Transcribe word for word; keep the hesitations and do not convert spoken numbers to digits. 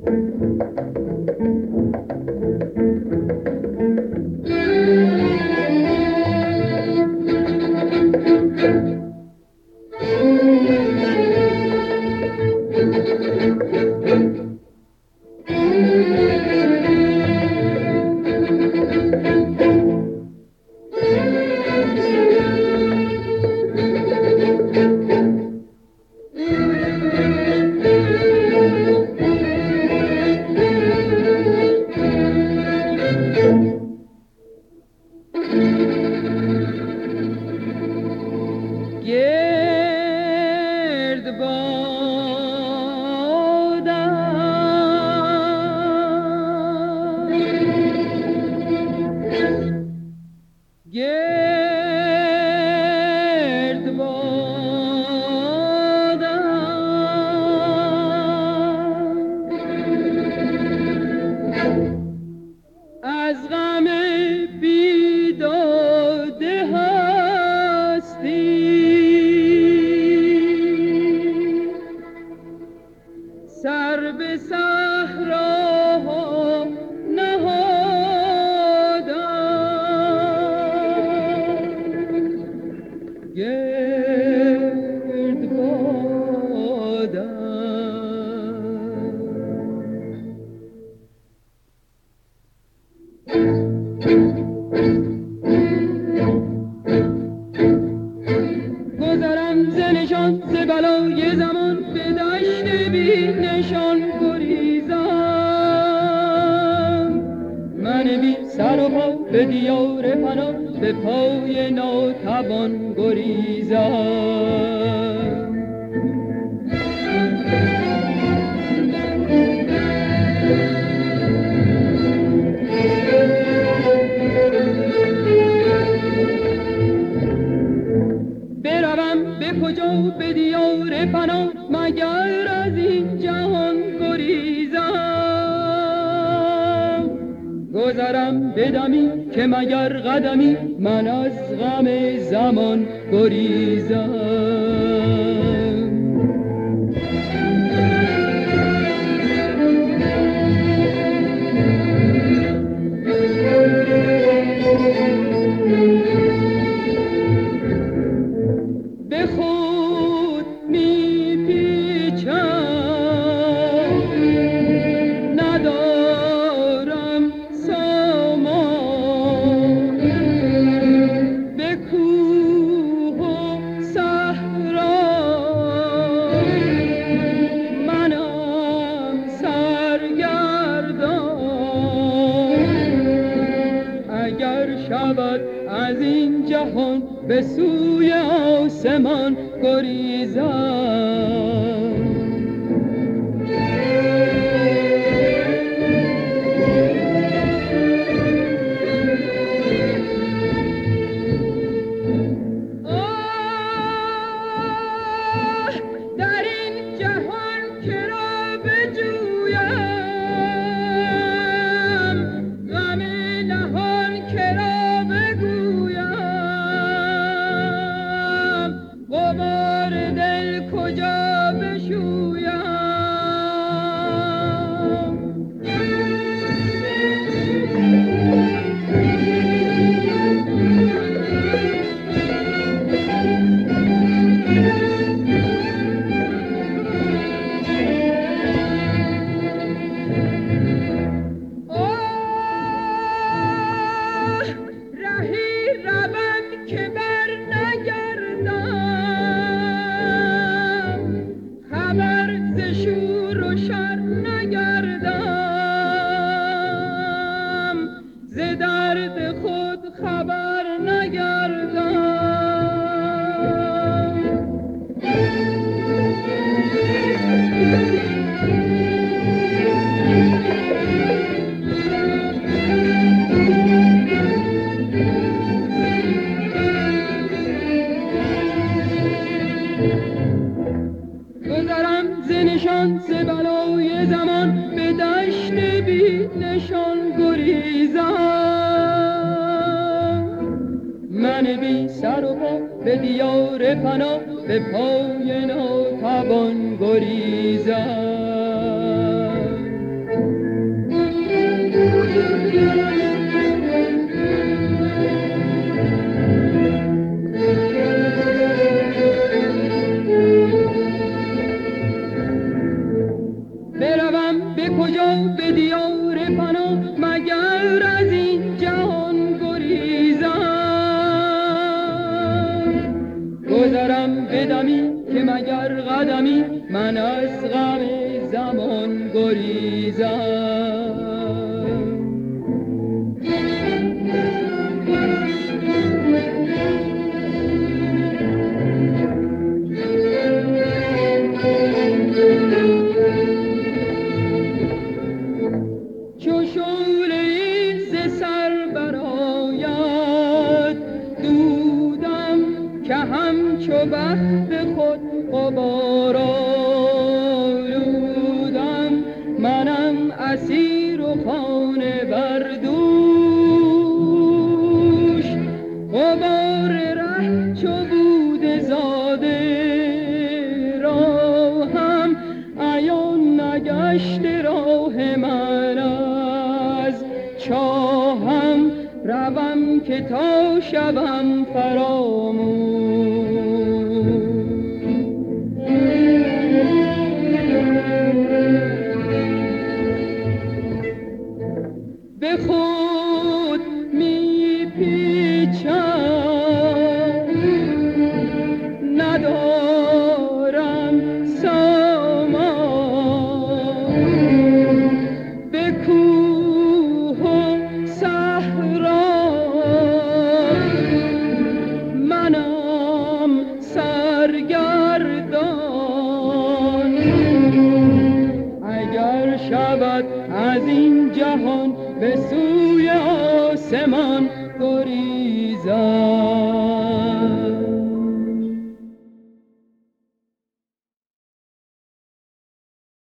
گذرم بدمی که مگر قدمی من از غم زمان گریزم. به خود می پیچم ندارم سامان، به کوه و صحرا منم سرگردان. اگر شود از این جهان به سوی آسمان گریزم. آه در این جهان که را بجویم، غم نهان که را بگویم، غبار دل کجا بشویم. آه رهی روم که بر نگردم، خبر ز شور و شر نگردم، ز درد خود خبر نگردم. گذرم ز نشان ز بلای زمان، به دشت بی نشان گریزم. من بی سر و پا به دیار پناه، به پای ناتوان گریزم. به دیار پناه مگر از این جهان گریزم. گذرم بدمی که مگر قدمی من از غم زمان گریزم. چو شعله‌ای ز سر برآید دودم که همچو بخت خود غبار آلودم. منم اسیر و خانه بر دوش، غبار ره چو بود زاده راهم عیان نگشت راه من از چاهم. روم که تا شوم فراموش. به خود می پیچم ندارم سامان، به کوه و صحرا منم سرگردان. اگر شود از این جهان به سوی آسمان گریزم.